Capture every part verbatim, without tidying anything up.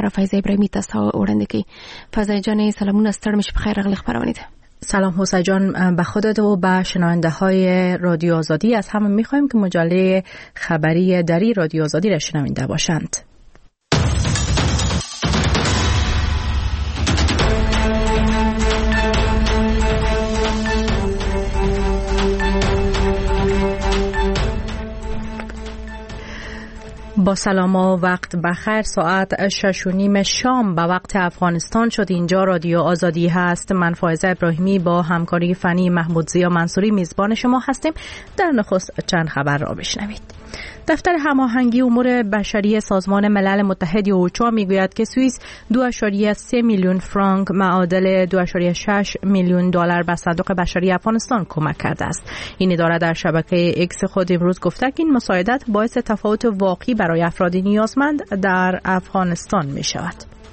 سره فایزه ابراهیمی تاسو وړاندې کوي. فایزه جان سلامونه، ستړي مشه، بخیر راغلی خبرونه ده. سلام حسین جان، به خودت و به شنونده های رادیو آزادی. از همه میخوایم که مجله خبری دری رادیو آزادی را شنونده باشند. با سلام و وقت بخیر. ساعت شش و نیم شام به وقت افغانستان شد. اینجا رادیو آزادی هست. من فایزه ابراهیمی با همکاری فنی محمود زیا منصوری میزبان شما هستیم. در نخست چند خبر را بشنوید. دفتر هماهنگی امور بشری سازمان ملل متحد اوچا میگوید که سوئیس دو ممیز سه میلیون فرانک معادل دو ممیز شش میلیون دلار به صندوق بشری افغانستان کمک کرده است. این اداره در شبکه اکس خود امروز گفته که این مساعدت باعث تفاوت واقعی برای افراد نیازمند در افغانستان می شود.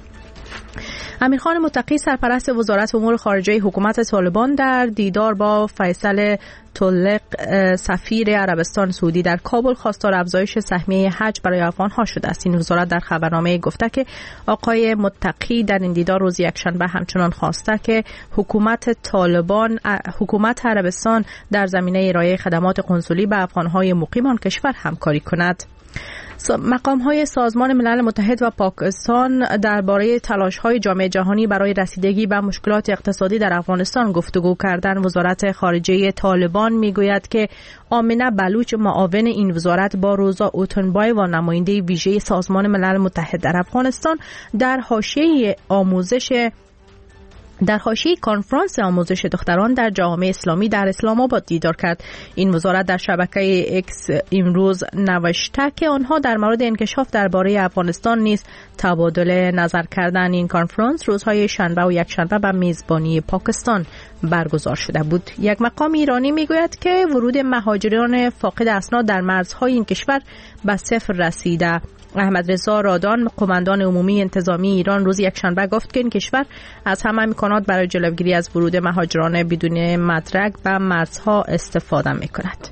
امیرخان متقی سرپرست وزارت امور خارجه حکومت طالبان در دیدار با فیصل طلق سفیر عربستان سعودی در کابل خواستار افزایش سهمیه حج برای افغان‌ها شده است. این وزارت در خبرنامه گفته که آقای متقی در این دیدار روز یکشنبه همچنان خواسته که حکومت طالبان حکومت عربستان در زمینه ارائه خدمات قنسولی به افغان‌های مقیم آن کشور همکاری کند. مقام‌های سازمان ملل متحد و پاکستان درباره تلاش‌های جامعه جهانی برای رسیدگی به مشکلات اقتصادی در افغانستان گفتگو کردند. وزارت خارجه طالبان میگوید که آمنه بلوچ معاون این وزارت با روزا اوتنبای و نماینده ویژه سازمان ملل متحد در افغانستان در حاشیه آموزش در حاشیه کنفرانس آموزش دختران در جامعه اسلامی در اسلام آباد دیدار کرد. این وزارت در شبکه اکس امروز نوشته که آنها در مورد انکشاف درباره افغانستان نیز تبادل نظر کردند. این کنفرانس روزهای شنبه و یکشنبه به میزبانی پاکستان برگزار شده بود. یک مقام ایرانی میگوید که ورود مهاجران فاقد اسناد در مرزهای این کشور به صفر رسیده. احمد رضا رادان قماندان عمومی انتظامی ایران روز یکشنبه گفت که این کشور از همه امکانات برای جلوگیری از ورود مهاجران بدون مدرک به مرزها استفاده می‌کند.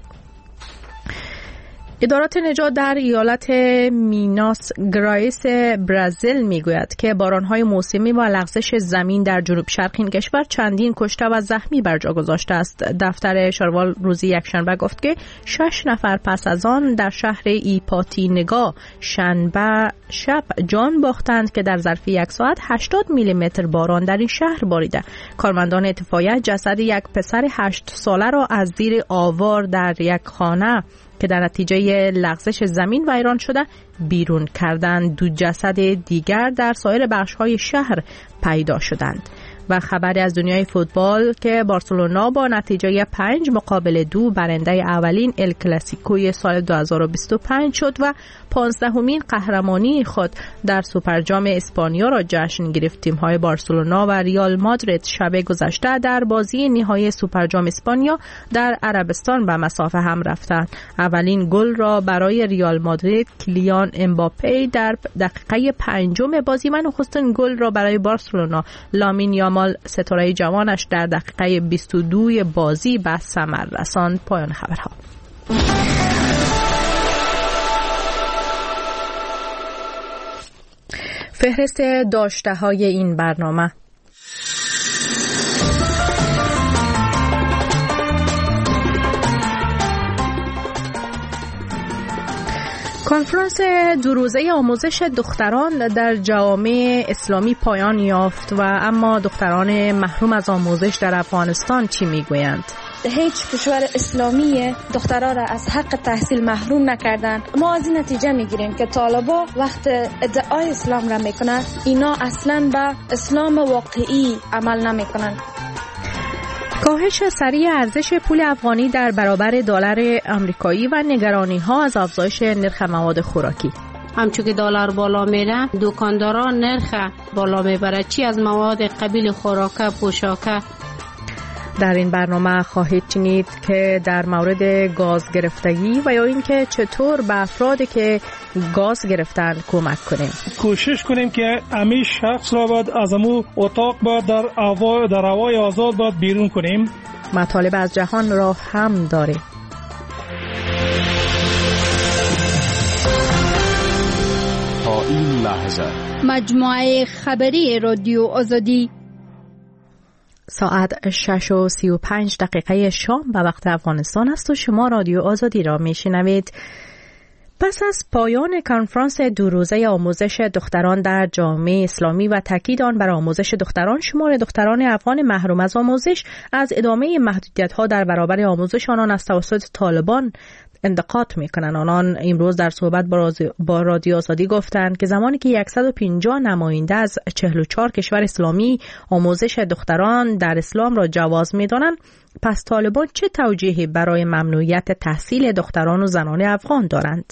ادارات نجات در ایالت میناس گرایس برزیل میگوید که بارانهای موسمی و لغزش زمین در جنوب شرق این کشور چندین کشته و زخمی بر جا گذاشته است. دفتر شاروال روز یکشنبه گفت که شش نفر پس از آن در شهر ایپاتینگا شنبه شب جان باختند که در ظرف یک ساعت هشتاد میلی متر باران در این شهر باریده. کارمندان اطفائیه جسد یک پسر هشت ساله را از زیر آوار در یک خانه که در نتیجه لغزش زمین ویران شده بیرون کردند. دو جسد دیگر در سایر بخش‌های شهر پیدا شدند. و خبری از دنیای فوتبال که بارسلونا با نتیجه پنج مقابل دو برنده اولین ال کلاسیکوی سال دو هزار و بیست و پنج شد و پانزدهمین قهرمانی خود در سوپرجام اسپانیا را جشن گرفت. تیم‌های بارسلونا و ریال مادرید شب گذشته در بازی نهایی سوپرجام اسپانیا در عربستان به مسافه هم رفتند. اولین گل را برای ریال مادرید کلیان امباپه در دقیقه پنجم بازی و نخستین گل را برای بارسلونا لامین یامال ستاره جوانش در دقیقه بیست و دو بازی به ثمر رساند. پایان خبرها. فهرست داشته های این برنامه: کنفرانس دو روزه آموزش دختران در جامعه اسلامی پایان یافت و اما دختران محروم از آموزش در افغانستان چی میگویند؟ هیچ کشور اسلامی دخترها را از حق تحصیل محروم نکردن. ما از این نتیجه میگیریم که طالبا وقت ادعای اسلام را میکنند اینا اصلا به اسلام واقعی عمل نمیکنند. کاهش سریع ارزش پول افغانی در برابر دلار آمریکایی و نگرانی ها از افزایش نرخ مواد خوراکی. همچون که دلار بالا میره دکانداران نرخ بالا میبره، چی از مواد قبیل خوراکه، پوشاکه. در این برنامه خواهید شنید که در مورد گاز گرفتگی و یا اینکه چطور به افرادی که گاز گرفتن کمک کنیم. کوشش کنیم که همه شخص را باید از امو اتاق باید در هوا در هوای آزاد باید بیرون کنیم. مطالب از جهان را هم داریم. تا این لحظه مجموعه خبری رادیو آزادی. ساعت شش و سی و پنج دقیقه شام به وقت افغانستان است و شما رادیو آزادی را میشنوید. پس از پایان کنفرانس دو روزه آموزش دختران در جامعه اسلامی و تاکید آن بر آموزش دختران، شمار دختران افغان محروم از آموزش از ادامه محدودیت‌ها در برابر آموزش آنان از توسط طالبان انتقاد میکنن. آنان امروز در صحبت با رادیو آزادی گفتند که زمانی که صد و پنجاه نماینده از چهل و چهار کشور اسلامی آموزش دختران در اسلام را جواز میدانند، پس طالبان چه توجیهی برای ممنوعیت تحصیل دختران و زنان افغان دارند؟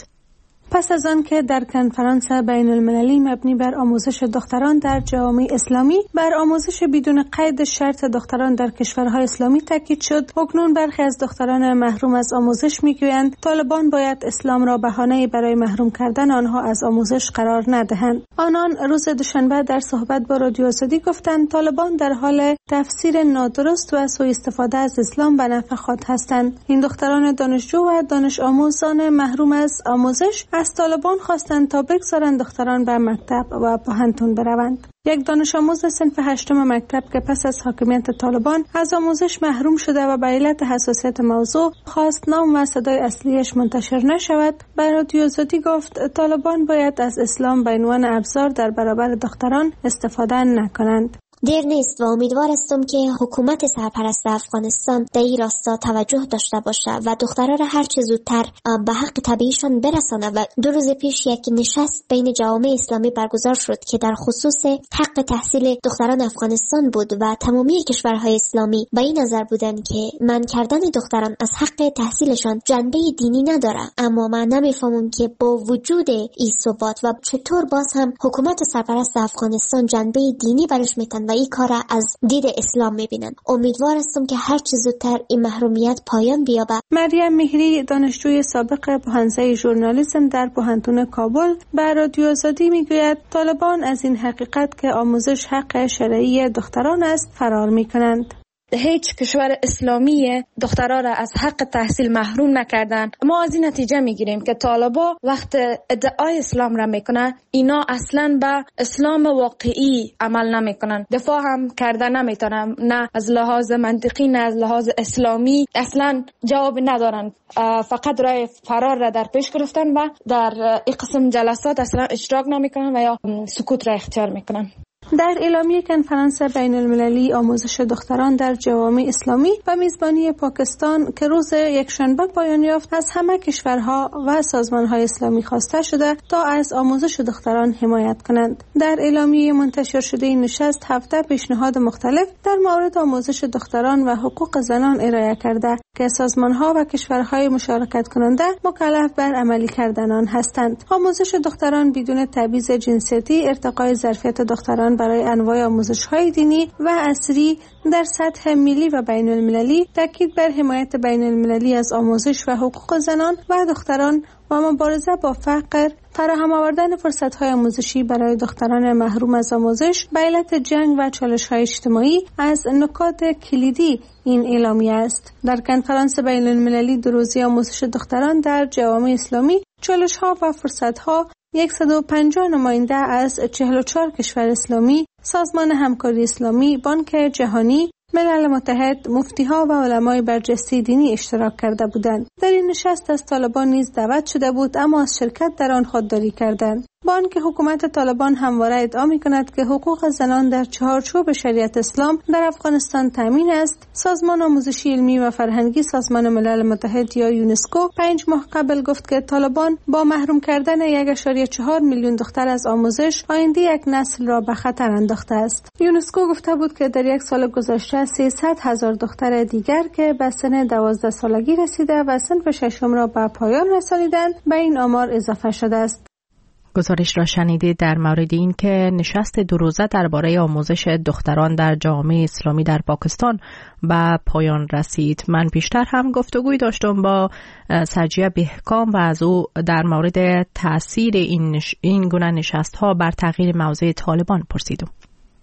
پس از آن که در کنفرانس بین المللی مبنی بر آموزش دختران در جامعه اسلامی بر آموزش بدون قید شرط دختران در کشورهای اسلامی تاکید شد، اکنون برخی از دختران محروم از آموزش میگویند طالبان باید اسلام را بهانه برای محروم کردن آنها از آموزش قرار ندهند. آنان روز دوشنبه در صحبت با رادیو آزادی گفتند طالبان در حال تفسیر نادرست و سوء استفاده از اسلام به نفع خود هستند. این دختران دانشجو و دانش آموزان محروم از آموزش از طالبان خواستند تا بگذارند دختران به مکتب و پوهنتون بروند. یک دانش آموز صنف هشتم مکتب که پس از حاکمیت طالبان از آموزش محروم شده و به علت حساسیت موضوع خواست نام و صدای اصلیش منتشر نشود، به رادیو آزادی گفت طالبان باید از اسلام به عنوان ابزار در برابر دختران استفاده نکنند. دیر نیست و امیدوار هستم که حکومت سرپرست افغانستان در این راستا توجه داشته باشه و دخترها را هر چه زودتر به حق طبیعیشان برسانه. و دو روز پیش یک نشست بین جوامع اسلامی برگزار شد که در خصوص حق تحصیل دختران افغانستان بود و تمامی کشورهای اسلامی به این نظر بودند که منع کردن دختران از حق تحصیلشان جنبه دینی نداره. اما من نمیفهمم که با وجود این ثبات و چطور باز هم حکومت سرپرست افغانستان جنبه دینی برش میتن و این کار از دید اسلام میبینن. امیدوار هستم که هر چه زودتر این محرومیت پایان بیابه. مریم مهری دانشجوی سابق حوزه ژورنالیسم در پوهنتون کابل به رادیو آزادی میگوید طالبان از این حقیقت که آموزش حق شرعی دختران است فرار میکنند. هیچ کشور اسلامی دخترها را از حق تحصیل محروم نکردن. ما از این نتیجه میگیریم که طالبا وقت ادعای اسلام را میکنن، اینا اصلا به اسلام واقعی عمل نمیکنن، دفاع هم کرده نمیتونن، نه از لحاظ منطقی نه از لحاظ اسلامی اصلا جواب ندارن. فقط راه فرار را در پیش گرفتن و در این قسم جلسات اصلا اشتراک نمیکنن و یا سکوت را اختیار میکنن. در اعلامیه کنفرانس بین المللی آموزش دختران در جوامع اسلامی و میزبانی پاکستان که روز یکشنبه پایان یافت، از همه کشورها و سازمانهای اسلامی خواسته شده تا از آموزش دختران حمایت کنند. در اعلامیه منتشر شده این نشست هفده پیشنهاد مختلف در مورد آموزش دختران و حقوق زنان ارائه کرده که سازمانها و کشورهای مشارکت کننده مکلف بر عملی کردن آن هستند. آموزش دختران بدون تبعیض جنسیتی، ارتقای ظرفیت دختران برای انواع آموزش‌های دینی و عصری در سطح ملی و بین المللی، تاکید بر حمایت بین المللی از آموزش و حقوق زنان و دختران و مبارزه با فقر، فراهم آوردن فرصت‌های آموزشی برای دختران محروم از آموزش به علت جنگ و چالش‌های اجتماعی از نکات کلیدی این اعلامیه است. در کنفرانس بین المللی دو روزه آموزش دختران در جوامع اسلامی، چالش‌ها و فرصت‌ها صد و پنجاه نماینده از چهل و چهار کشور اسلامی، سازمان همکاری اسلامی، بانک جهانی، ملل متحد، مفتی‌ها و علمای برجسته دینی اشتراک کرده بودند. در این نشست از طالبان نیز دعوت شده بود اما از شرکت در آن خودداری کردند. بانک حکومت طالبان همواره ادعا می‌کند که حقوق زنان در چهارچوب شریعت اسلام در افغانستان تامین است. سازمان آموزشی علمی و فرهنگی سازمان ملل متحد یا یونسکو پنج ماه قبل گفت که طالبان با محروم کردن یک و چهار میلیون دختر از آموزش آینده یک نسل را به خطر انداخته است. یونسکو گفته بود که در یک سال گذشته سیصد هزار دختر دیگر که به سن دوازده سالگی رسیده و صنف ششم را به پایان رسانیدند به این آمار اضافه شده است. گزارش را شنیدید در مورد این که نشست دو روزه درباره آموزش دختران در جامعه اسلامی در پاکستان به پایان رسید. من بیشتر هم گفتگوی داشتم با سجیه بهکام و از او در مورد تاثیر این, نش... این گونه نشست ها بر تغییر موضع طالبان پرسیدم.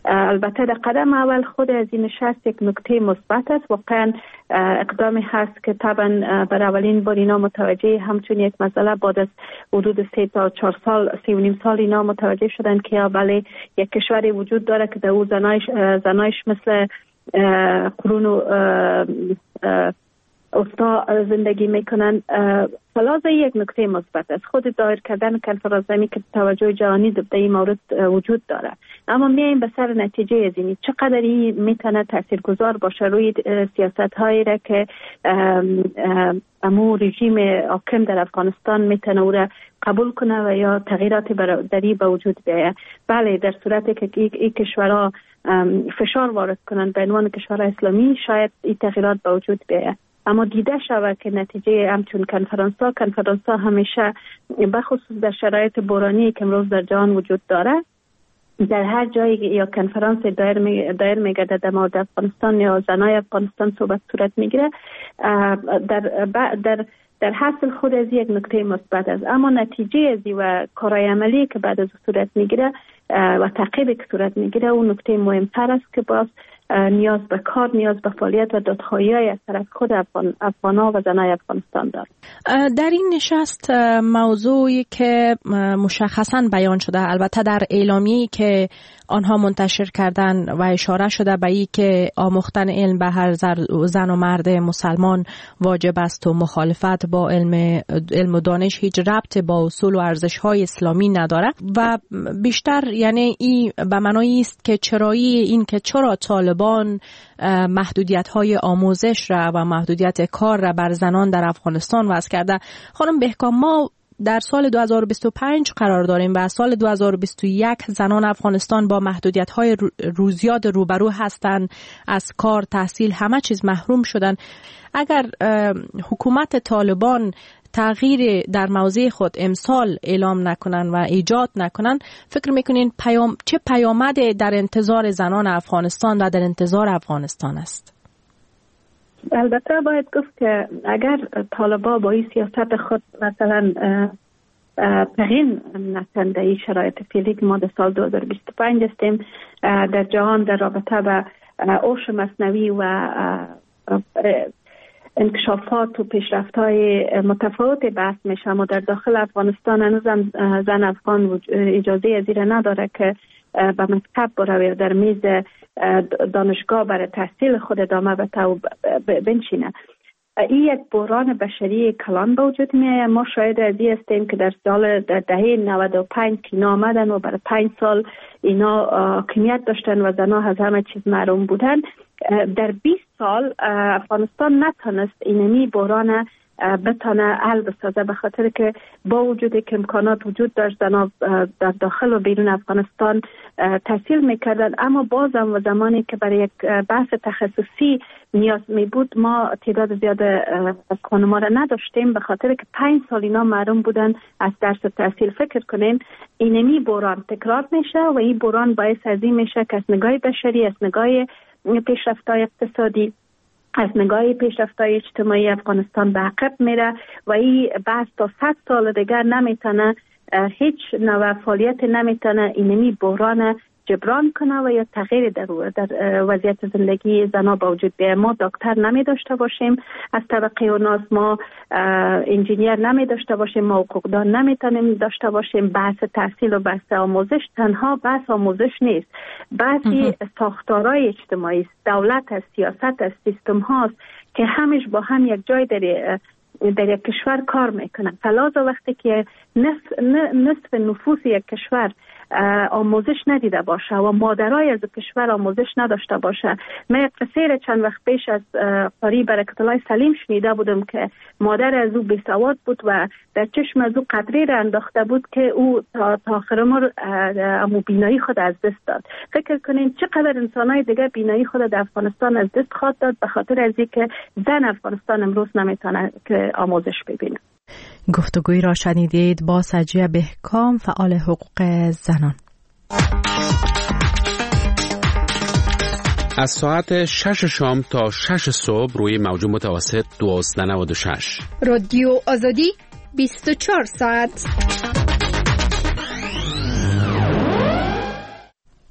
البته در قدم اول خود از این نشست یک نکته مثبت است. واقعا اقدامی هست که طبعا برای اولین بار اینا متوجه همچون یک مسئله بعد از حدود سه تا چهار سال سه و نیم سال اینا متوجه شدن که بله یک کشوری وجود داره که در او زنایش زنایش مثل قرون و استا زندگی میکنن. خلاصه یک نکته مثبت است. خود دایر کردن کنفرانس می که توجه جهانی در این مورد وجود داره. اما میایم به سر نتیجه از این چقدر این میتونه تاثیرگذار باشه روی سیاست هایی را که امو رژیم حاکم در افغانستان میتونه او را قبول کنه و یا تغییرات دری به وجود بیاید. بله در صورتی که این کشورها فشار وارد کنند به عنوان کشور اسلامی شاید این تغییرات به وجود بیاید. اما دیده شود که نتیجه همچون کنفرانس ها کنفرانس ها همیشه بخصوص در شرایط بحرانی که امروز در جهان وجود داره در هر جایی یا کنفرانس دایر می دایر میگرده در مورد افغانستان یا زنای افغانستان صحبت صورت میگیره در در در حاصل خود از یک نکته مثبت است. اما نتیجه از و کارهای عملی که بعد از صورت میگیره و تعقیبی که صورت میگیره اون نکته مهمتر است که باز نیاز به کار نیاز به فعالیت و دادخواهی های از طرف خود افغان افغانا و زنای افغانستان دارد. در این نشست موضوعی که مشخصا بیان شده البته در اعلامیه‌ای که آنها منتشر کردن و اشاره شده به این که آموختن علم به هر زن و مرد مسلمان واجب است و مخالفت با علم علم و دانش هیچ ربط با اصول و ارزش‌های اسلامی نداره و بیشتر یعنی این به معنای است که چرایی این که چرا طالبان محدودیت‌های آموزش را و محدودیت کار را بر زنان در افغانستان وضع کرده. خانم بهکام ما در سال دو هزار و بیست و پنج قرار داریم و سال دو هزار و بیست و یک زنان افغانستان با محدودیت‌های روزیاد روبرو هستند، از کار، تحصیل، همه چیز محروم شدن. اگر حکومت طالبان تغییر در موضع خود امسال اعلام نکنن و ایجاد نکنن فکر میکنین پیام چه پیامد در انتظار زنان افغانستان و در انتظار افغانستان است؟ البته باید گفت که اگر طالبان با این سیاست خود مثلا تغییر نکنند در این شرایط فعلی که ما در سال دو هزار و بیست و پنج هستیم در جهان در رابطه به اوش مصنوعی و انکشافات و پیشرفت‌های متفاوت بحث میشه، اما در داخل افغانستان هنوزم زن افغان اجازه از این نداره که به مکتب بروه در میز دانشگاه برای تحصیل خود ادامه بده و بنشینه. این یک بحران بشری کلان به وجود میاد. ما شاید از این هستیم که در سال در دهه نود و پنج که اینا آمدن و برای پنج سال اینا حاکمیت داشتن و زنها از همه چیز محروم بودن. در بیست سال افغانستان نتونست اینمی بحران بتانه حل بسازه، به خاطر که با وجودی که امکانات وجود داشت زنها در داخل و بیرون افغانستان تحصیل میکردن، اما بازم و زمانی که برای یک بحث تخصصی نیاز می بود ما تعداد زیاد از خانم‌ها را نداشتیم، به خاطر که پنج سال اینا محروم بودن از درس تحصیل. فکر کنین اینمی بحران تکرار میشه و این بحران باعث از این میشه که از نگاه بشری، از نگاه پیشرفت‌های اقتصادی، از نگاه پیشرفت‌های اجتماعی افغانستان به عقب میره و این بحث تا صد سال دیگر نمیتونه هیچ نوع فعالیت نمیتونه اینمی بحران جبران کنه و یا تغییر در, در وضعیت زندگی زنها با وجود بیاید. ما دکتر نمی داشته باشیم از طبقه اوناس، ما انجینیر نمی داشته باشیم، ما حقوقدان نمیتونیم داشته باشیم. بحث تحصیل و بحث آموزش تنها بحث آموزش نیست، بحثی ساختارهای اجتماعی است، دولت است، سیاست است، سیستم هاست که همش با هم یک جای در در یک کشور کار میکنن. فلازا وقتی که نصف, نصف نفوس یک کشور آموزش ندیده باشه و مادرای از کشور آموزش نداشته باشه. من یک قصه چند وقت پیش از قاری برکت الله سلیم شنیده بودم که مادر از او بیسواد بود و در چشم از او قطره را انداخته بود که او تا, تا آخر عمر امو بینایی خود از دست داد. فکر کنین چقدر انسانای دیگه بینایی خود در افغانستان از دست خواهد داد به خاطر از اینکه زن افغانستان امروز نمیتونه که آموزش ببینه. گفتگوی را شنیدید با سجیه بهکام، فعال حقوق زنان. از ساعت شش شام تا شش صبح روی موج متوسط دویست و نود و شش رادیو آزادی بیست و چهار ساعت.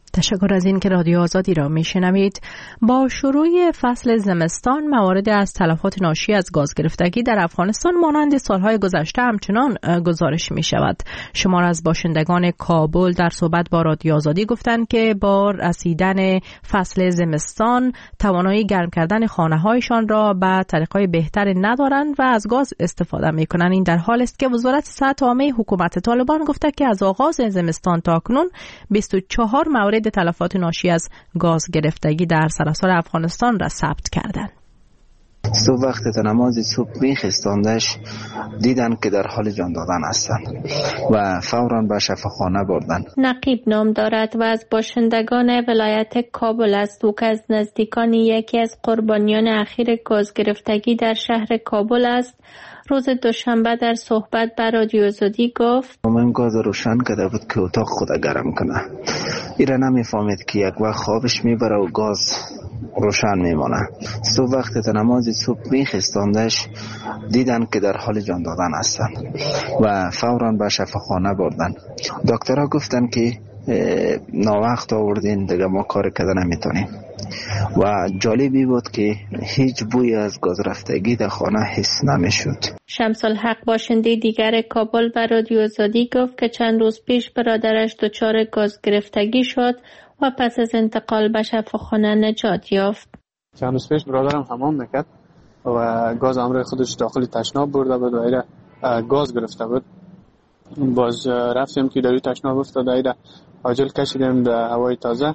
تشکر از این که رادیو آزادی را میشنوید. با شروع فصل زمستان موارد از تلفات ناشی از گاز گرفتگی در افغانستان مانند سالهای گذشته همچنان گزارش می شود. شمار از باشندگان کابل در صحبت با رادیو آزادی گفتند که با رسیدن فصل زمستان توانایی گرم کردن خانه‌هایشان را به طریق‌های بهتر ندارند و از گاز استفاده می‌کنند. این در حالی است که وزارت صحت عامه حکومت طالبان گفته که از آغاز زمستان تا کنون بیست و چهار مورد تلفات ناشی از گاز گرفتگی در سراسر افغانستان را ثبت کردند. صبح وقت نماز صبح میخستاندش دیدن که در حال جان دادن هستند و فوراً به شفاخانه بردن. نقیب نام دارد و از باشندگان ولایت کابل است. او که از نزدیکان یکی از قربانیان اخیر گاز گرفتگی در شهر کابل است، روز دوشنبه در صحبت با رادیو آزادی گفت: من گاز روشن کرده بود که اتاق خود گرم کنه. ایره نمیفهمید که یک وقت خوابش میبره و گاز روشن میمانه. صبح وقت نماز صبح میخستاندش دیدن که در حال جان دادن هستند و فوراً به شفاخانه بردن. دکترها گفتن که ناوقت آوردین، دیگه ما کار کردن نمیتونیم. و جالبی بود که هیچ بوی از گاز رفتگی در خانه حس نمیشد. شمس الحق باشنده دیگر کابل به رادیو آزادی گفت که چند روز پیش برادرش دچار گاز گرفتگی شد و پس از انتقال به شفاخانه نجات یافت. چند روز پیش برادرم حمام میکرد و گاز امروی خودش داخل تشناب برده بود و ایره گاز گرفته بود. باز رفتیم که در تشناب افتاد، ایره عاجل کشیدیم به هوای تازه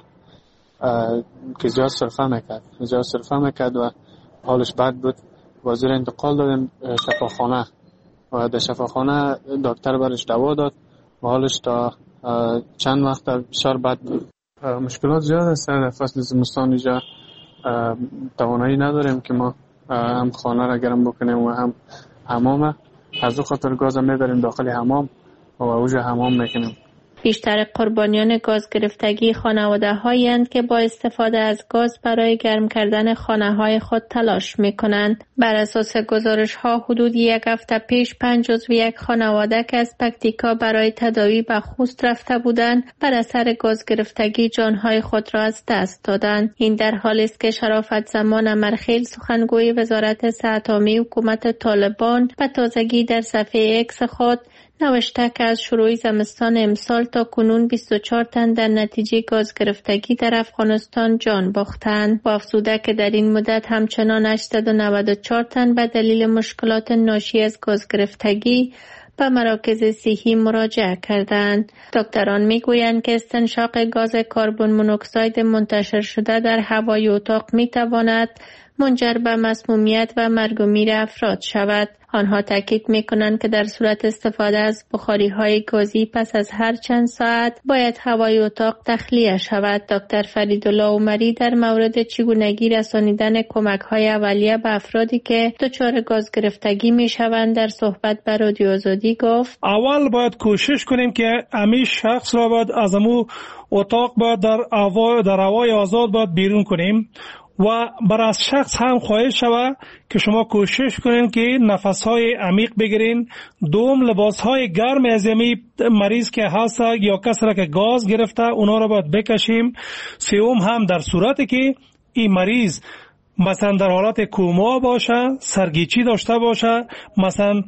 که زیاد سرفه میکرد زیاد سرفه میکرد و حالش بد بود. وزیر انتقال دادیم شفاخانه و در شفاخانه دکتر برش دوا داد و حالش تا چند وقت بسیار بد بود. مشکلات زیاد است در فصل زمستان. اینجا توانایی نداریم که ما هم خانه را گرم بکنیم و هم حمام. از دو خاطر گاز میبریم داخل حمام و اوجه حمام میکنیم. بیشتر قربانیان گاز گرفتگی خانواده هایند که با استفاده از گاز برای گرم کردن خانه های خود تلاش می کنند. بر اساس گزارش ها حدود یک هفته پیش پنج عضو یک خانواده که از پکتیکا برای تداوی به خوست رفته بودند بر اثر گاز گرفتگی جانهای خود را از دست دادند. این در حالی است که شرافت زمان امرخیل سخنگوی وزارت صحت عامه حکومت طالبان به تازگی در صفحه اکس خود نوشته که از شروع زمستان امسال تا کنون بیست و چهار تن در نتیجه گاز گرفتگی در افغانستان جان باختند. با افزوده که در این مدت همچنان هشتصد و نود و چهار تن به دلیل مشکلات ناشی از گاز گرفتگی به مراکز صحی مراجعه کردند. دکتران میگویند که استنشاق گاز کربن مونوکساید منتشر شده در هوای اتاق میتواند منجر به مسمومیت و مرگ و میر افراد شود. آنها تاکید میکنند که در صورت استفاده از بخاری های گازی پس از هر چند ساعت باید هوای اتاق تخلیه شود. دکتر فریدالله عمری در مورد چگونگی رسانیدن کمک های اولیه به افرادی که دچار گاز گرفتگی میشوند در صحبت با رادیو آزادی گفت: اول باید کوشش کنیم که همین شخص را باید از امو اتاق باید در هوای در هوای آزاد باید بیرون کنیم و برای شخص هم خواهش شود که شما کوشش کنین که نفس‌های عمیق بگیرین. دوم، لباس‌های گرم از یمی مریض که هست یا کسی را که گاز گرفته اونا را باید بکشیم. سوم، هم در صورتی که این مریض مثلا در حالت کوما باشه، سرگیچی داشته باشه، مثلا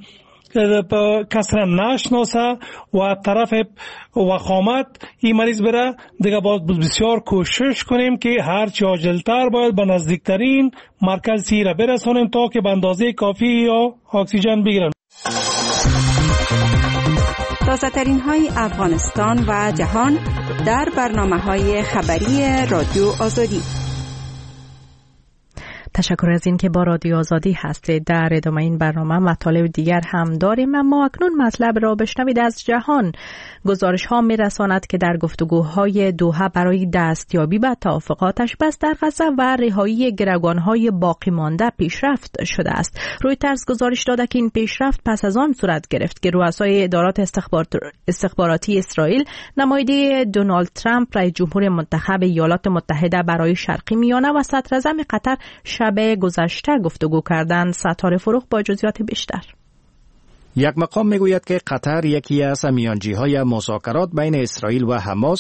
کس را نشناسه و طرف وخامت این مریض بره، دیگه باید بسیار کوشش کنیم که هرچی عاجلتر باید به نزدیکترین مرکز صحی را برسانیم تا که به اندازه کافی یا اکسیژن بگیرن. تازه ترین های افغانستان و جهان در برنامه های خبری رادیو آزادی. تشکر از این که با رادیو آزادی هستید. در ادامه این برنامه مطالب دیگر هم داریم، اما اکنون مطلب را بشنوید از جهان. گزارش ها می رساند که در گفتگوهای دوحه برای دستیابی به توافقاتش بس در غزه و رهایی گروگان های باقی مانده پیشرفت شده است. رویترز گزارش داده که این پیشرفت پس از آن صورت گرفت که رؤسای ادارات استخباراتی اسرائیل، نماینده دونالد ترامپ رئیس جمهور منتخب ایالات متحده برای شرقی میانه و صدراعظم قطر شب گذشته گفتگو کردند. ستاره فروغ با جزئیات بیشتر. یک مقام میگوید که قطر یکی از میانجی‌های مذاکرات بین اسرائیل و حماس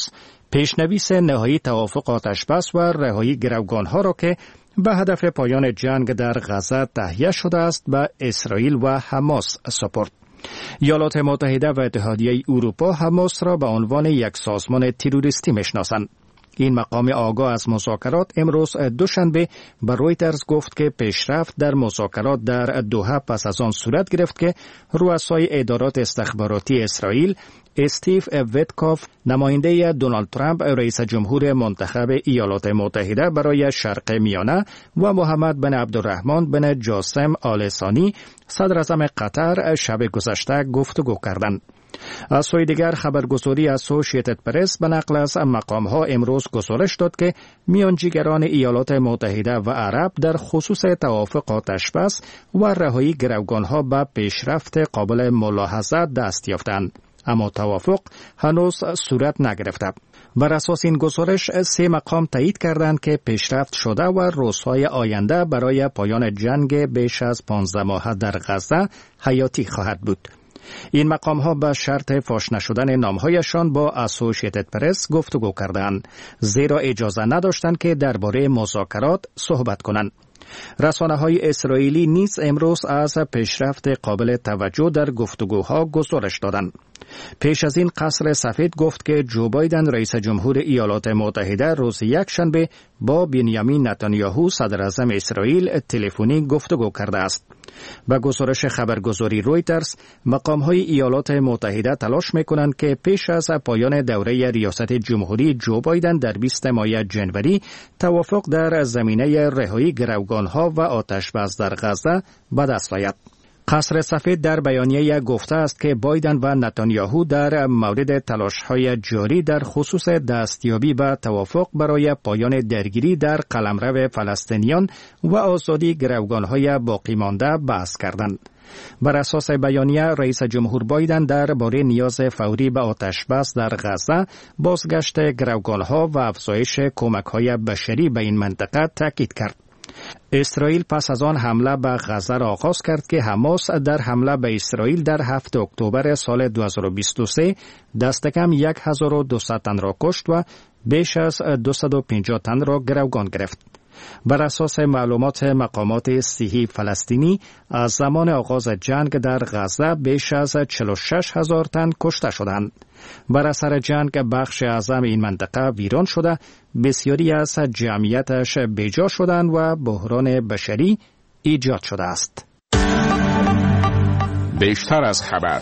پیشنویس نهایی توافق آتشبس و رهایی گروگانها را که به هدف پایان جنگ در غزه تهیه شده است به اسرائیل و حماس سپرد. ایالات متحده و اتحادیه اروپا حماس را به عنوان یک سازمان تروریستی میشناسند. این مقام آگاه از مذاکرات امروز دوشنبه به رویترز گفت که پیشرفت در مذاکرات در دوحه پس از آن صورت گرفت که رؤسای ادارات استخباراتی اسرائیل استیو ویتکوف، نماینده دونالد ترامپ رئیس جمهور منتخب ایالات متحده برای شرق میانه و محمد بن عبدالرحمن بن جاسم آل ثانی صدر اعظم قطر شب گذشته گفتگو کردند. از سوی دیگر خبرگزاری اسوسییتد پرس به نقل از مقام‌ها امروز گزارش داد که میانجیگران ایالات متحده و عرب در خصوص توافق آتشبس و رهایی گروگانها به پیشرفت قابل ملاحظه دست یافتند، اما توافق هنوز صورت نگرفته. بر اساس این گزارش سه مقام تایید کردند که پیشرفت شده و روزهای آینده برای پایان جنگ بیش از پانزده ماه در غزه حیاتی خواهد بود. این مقام ها به شرط فاش نشدن نامهایشان با اسوسییتد پرس گفتگو کردند، زیرا اجازه نداشتند که درباره مذاکرات صحبت کنند. رسانه‌های اسرائیلی نیز امروز از پیشرفت قابل توجه در گفتگوها گزارش دادند. پیش از این قصر سفید گفت که جو بایدن رئیس جمهور ایالات متحده روز یکشنبه با بنیامین نتانیاهو صدر اعظم اسرائیل تلفنی گفتگو کرده است. با گزارش خبرگزاری رویترز، مقام‌های ایالات متحده تلاش می‌کنند که پیش از پایان دوره ریاست جمهوری جو بایدن در بیست ماه ژانویه توافق در زمینه رهایی گروگان‌ها و آتش‌بس در غزه به دست آید. قصر سفید در بیانیه گفته است که بایدن و نتانیاهو در مورد تلاش‌های جاری در خصوص دستیابی به توافق برای پایان درگیری در قلمرو فلسطینیان و آزادی گروگان‌های باقی مانده بحث کردند. بر اساس بیانیه رئیس جمهور بایدن درباره نیاز فوری به آتشبس در غزه، بازگشت گروگان‌ها و افزایش کمک‌های بشری به این منطقه تاکید کرد. اسرائیل پس از آن حمله به غزه را آغاز کرد که حماس در حمله به اسرائیل در هفتم اکتبر سال دو هزار و بیست و سه دست کم هزار و دویست تن را کشت و بیش از دویست و پنجاه تن را گروگان گرفت. بر اساس معلومات مقامات صحی فلسطینی، از زمان آغاز جنگ در غزه بیش از چهل و شش هزار تن کشته شدند. بر اثر جنگ بخش اعظم این منطقه ویران شده، بسیاری از جمعیتش بیجا شدند و بحران بشری ایجاد شده است. بیشتر از خبر.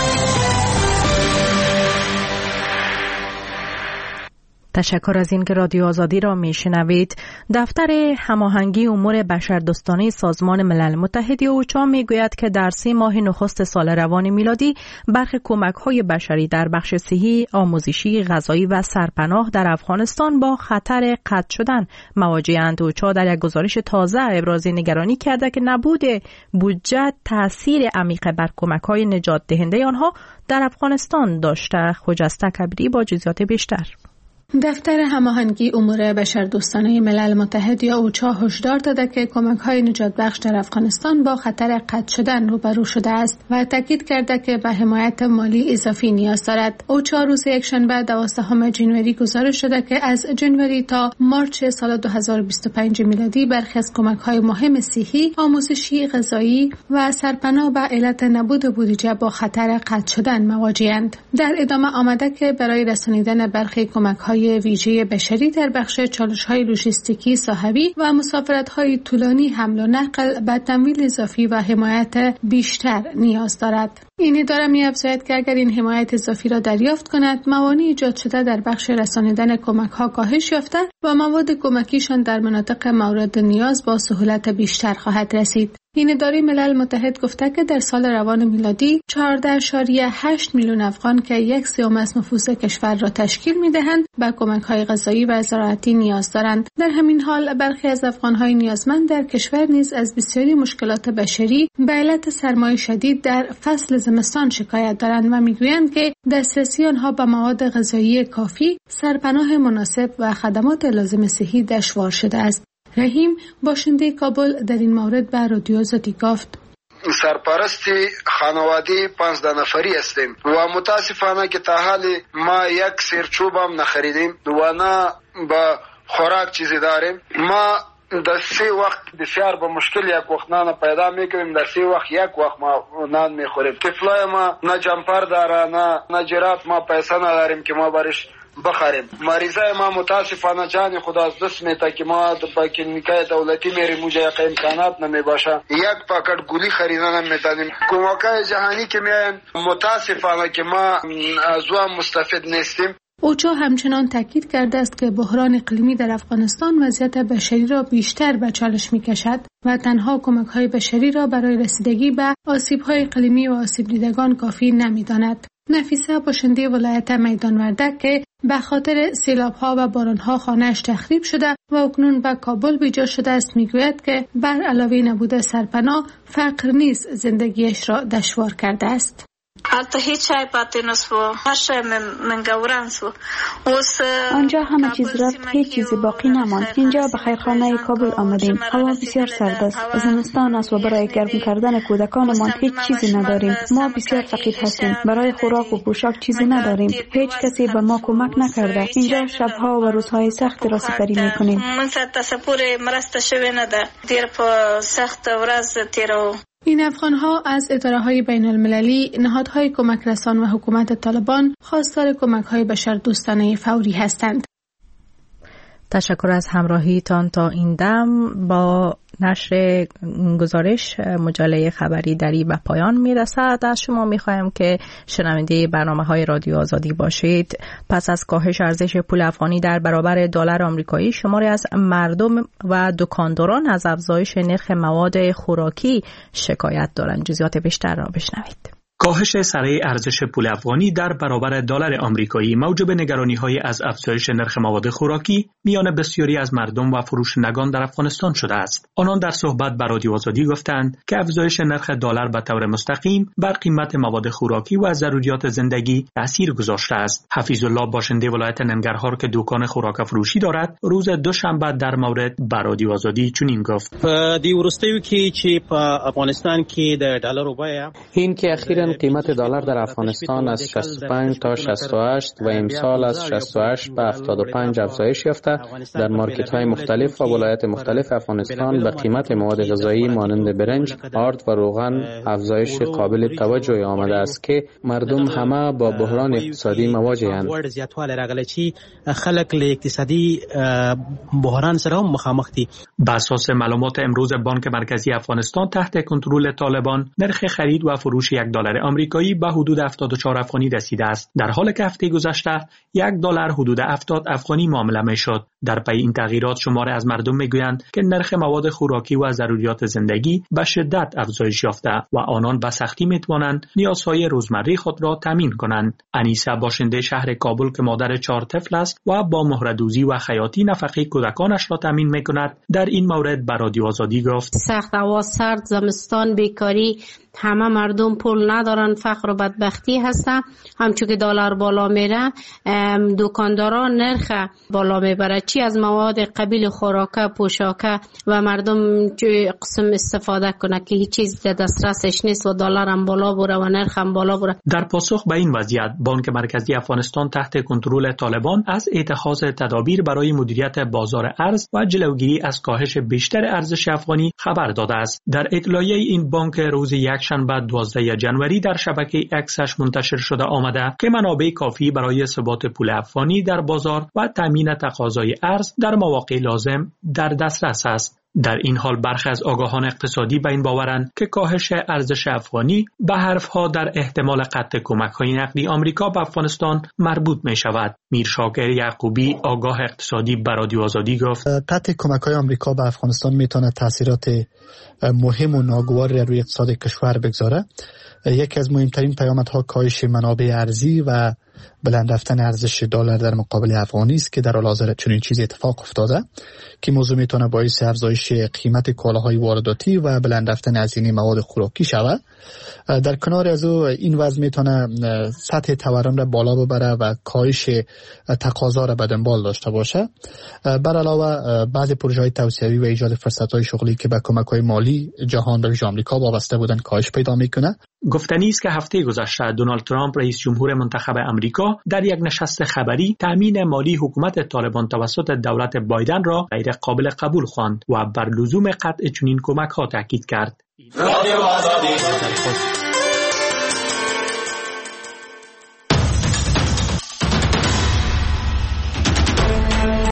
تشکر از اینکه رادیو آزادی را میشنوید. دفتر هماهنگی امور بشردوستانه سازمان ملل متحد اوچا میگوید که در سه ماه نخست سال روان میلادی برخی کمک‌های بشری در بخش صحی، آموزشی، غذایی و سرپناه در افغانستان با خطر قطع شدن مواجه‌اند. اوچا در یک گزارش تازه ابراز نگرانی کرده که نبود بودجه تاثیر عمیق بر کمک‌های نجات دهنده آنها در افغانستان داشته. خجسته کبیری با جزئیات بیشتر. دفتر هماهنگی امور بشردوستانه ملل متحد یا اوچا هشدار داده که کمک‌های نجات بخش در افغانستان با خطر قطع شدن روبرو شده است و تاکید کرده که به حمایت مالی اضافی نیاز دارد. اوچا روز یکشنبه دوازدهم ژانویه گزارش داده که از ژانویه تا مارچ سال دو هزار و بیست و پنج میلادی برخی از کمک‌های مهم صحی، آموزشی، غذایی و سرپناه به علت نبود بودجه با خطر قطع شدن مواجه‌اند. در ادامه آمده که برای رسانیدن برخی کمک‌های ویژه بشری در بخش چالش‌های لوجستیکی صاحبی و مسافرت‌های طولانی حمل و نقل به تمویل اضافی و حمایت بیشتر نیاز دارد. این اداره می‌افزاید که اگر این حمایت اضافی را دریافت کند، موانع ایجاد شده در بخش رسانیدن کمک‌ها کاهش یافته و مواد کمکیشان در مناطق مورد نیاز با سهولت بیشتر خواهد رسید. این اداره ملل متحد گفته که در سال روان میلادی چهارده اشاریه هشت میلیون افغان که یک سوم از نفوس کشور را تشکیل می‌دهند به کمک‌های غذایی و زراعتی نیاز دارند. در همین حال برخی از افغان‌های نیازمند در کشور نیز از بسیاری مشکلات بشری به علت سرمای شدید در فصل زمستان شکایت دارند و میگویند که دسترسی آنها به مواد غذایی کافی، سرپناه مناسب و خدمات لازم صحی دشوار شده است. رحیم باشنده کابل در این مورد به رادیو آزادی گفت: سرپرست خانواده پانزده نفری هستیم و متاسفانه که تا حال ما یک سرچوب هم نخریدیم و نه با خوراک چیزی داریم. ما در سه وقت بسیار با مشکل یک وقت نان پیدا میکنیم، در سه وقت یک وقت ما نان میخوریم. طفلای ما نه جمپر داره نه نه جرات، ما پیسه نداریم که ما برش بخریم. مریضای ما متاسفانه جان خدا از دست میته که ما با کلینیکای دولتی میریم اونجا یک امکانات نمیباشه، یک پاکت گولی خریدن نمیتونیم. کمکای جهانی که میاین متاسفانه که ما از اون مستفید نیستیم. اوچا همچنان تاکید کرده است که بحران اقلیمی در افغانستان وضعیت بشری را بیشتر به چالش می‌کشد و تنها کمک‌های بشری را برای رسیدگی به آسیب‌های اقلیمی و آسیب دیدگان کافی نمی‌داند. نفیسه باشنده ولایت میدان وردک که به خاطر سیلاب‌ها و باران‌ها خانه‌اش تخریب شده و اکنون به کابل بیجا شده است می‌گوید که بر علاوه نبود سرپناه، فقر نیز زندگیش را دشوار کرده است. حتی هیچ چای پاتی نسو، هر شای منگوران سو. آنجا همه چیز رفت، هیچ چیزی باقی نماند. اینجا به خیرخانه کابل آمدیم. هوا بسیار سرد است. زمستان است و برای گرم کردن کودکانمان هیچ چیزی نداریم. ما بسیار فقیر هستیم. برای خوراک و پوشاک چیزی نداریم. هیچ کسی به ما کمک نکرده. اینجا شبها و روزهای سخت را سپری میکنیم. من تصور مرسته شوی نده. دیر په سخت ورځ تیرو. این افغان‌ها از اداره‌های بین‌المللی، نهادهای کمک رسان و حکومت طالبان خواستار کمک‌های بشردوستانه فوری هستند. تشکر از همراهیتان تا این دم. با نشر گزارش مجله خبری دری به پایان میرسد. از شما میخوایم که شنونده برنامه‌های رادیو آزادی باشید. پس از کاهش ارزش پول افغانی در برابر دلار آمریکایی، شماری از مردم و دکانداران از افزایش نرخ مواد خوراکی شکایت دارند. جزئیات بیشتر را بشنوید. کاهش سریع ارزش پول افغانی در برابر دلار آمریکایی موجب نگرانی‌های از افزایش نرخ مواد خوراکی میان بسیاری از مردم و فروشندگان در افغانستان شده است. آنان در صحبت با رادیو آزادی گفتند که افزایش نرخ دلار به طور مستقیم بر قیمت مواد خوراکی و ضروریات زندگی تأثیر گذاشته است. حفیظ الله باشنده ولایت ننگرهار که دکان خوراک فروشی دارد، روز دوشنبه در مورد با رادیو آزادی چنین گفت: په دې وروستیو کې چې په افغانستان کې د ډالرو بیه این که اخیراً قیمت دلار در افغانستان از شصت و پنج تا شصت و هشت و امسال از شصت و هشت به هفتاد و پنج افزایش یافته. در مارکت‌های مختلف و ولایات مختلف افغانستان به قیمت مواد غذایی مانند برنج، آرد و روغن افزایش قابل توجه آمده است که مردم همه با بحران اقتصادی مواجه‌اند. خلک له اقتصادي بحران سره مخامخ دي. بر اساس معلومات امروز بانک مرکزی افغانستان تحت کنترل طالبان، نرخ خرید و فروش یک دلار آمریکایی به حدود هفتاد و چهار افغانی رسیده است، در حالی که هفته گذشته یک دلار حدود هفتاد افغانی معامله میشد. در پی این تغییرات شمار از مردم میگویند که نرخ مواد خوراکی و ضروریات زندگی به شدت افزایش یافته و آنان به سختی میتوانند نیازهای روزمره خود را تامین کنند. انیسه باشنده شهر کابل که مادر چهار طفل است و با مهره‌دوزی و خیاطی نفقه کودکانش را تامین میکند، در این مورد به رادیو آزادی گفت: سخت هوا، سرد، زمستان، بیکاری، همه مردم پول ندارن، فقر و بدبختی هستن. همچون که دلار بالا میره، دکانداران نرخ بالا میبره، چی از مواد قبیل خوراکه، پوشاکه و مردم چه قسم استفاده کنه که هیچ چیز در دسترسش نیست و دلار هم بالا بره و نرخ هم بالا بره. در پاسخ به این وضعیت، بانک مرکزی افغانستان تحت کنترل طالبان از اتخاذ تدابیر برای مدیریت بازار ارز و جلوگیری از کاهش بیشتر ارزش افغانی خبر داده است. در اطلاعیه این بانک روز یک شنبه دوازده جنوری در شبکه اکسش منتشر شده آمده که منابع کافی برای ثبات پول افغانی در بازار و تامین تقاضای ارز در مواقع لازم در دسترس است. در این حال برخی از آگاهان اقتصادی به این باورند که کاهش ارزش افغانی به حرفها در احتمال قطع کمک‌های نقدی آمریکا به افغانستان مربوط می شود. میر شاکر یعقوبی، آگاه اقتصادی، به رادیو آزادی گفت: قطع کمک‌های آمریکا به افغانستان میتونه تاثیرات مهم و ناگواری روی اقتصاد کشور بگذاره. یکی از مهمترین پیامدها کاهش منابع ارزی و بلند رفتن ارزش دلار در مقابل افغانی است که در حال حاضر چنین چیزی اتفاق افتاده که موضوع میتونه باعث افزایش قیمت کالاهای وارداتی و بلند رفتن هزینه مواد خوراکی شود. در کنار از او این وضع میتونه سطح تورم را بالا ببره و کاهش تقاضا را به دنبال داشته باشه. بر علاوه بعضی پروژه‌های توسعه‌ای و ایجاد فرصت‌های شغلی که به کمک‌های مالی جهان به ویژه آمریکا وابسته بودن کاهش پیدا میکنه. گفتنی است که هفته گذشته دونالد ترامپ رئیس جمهور منتخب امریکا در یک نشست خبری تامین مالی حکومت طالبان توسط دولت بایدن را غیر قابل قبول خواند و بر لزوم قطع چنین کمک‌ها تاکید کرد.